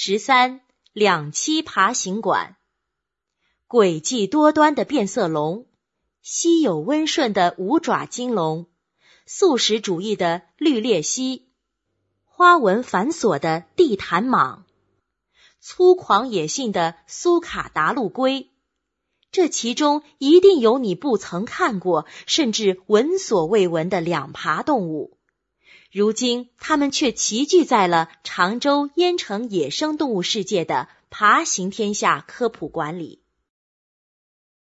13两栖爬行馆，诡计多端的变色龙，稀有温顺的五爪金龙，素食主义的绿鬣蜥，花纹繁琐的地毯蟒，粗犷野性的苏卡达陆龟。这其中一定有你不曾看过，甚至闻所未闻的两爬动物。如今它们却齐聚在了常州燕城野生动物世界的爬行天下科普馆里。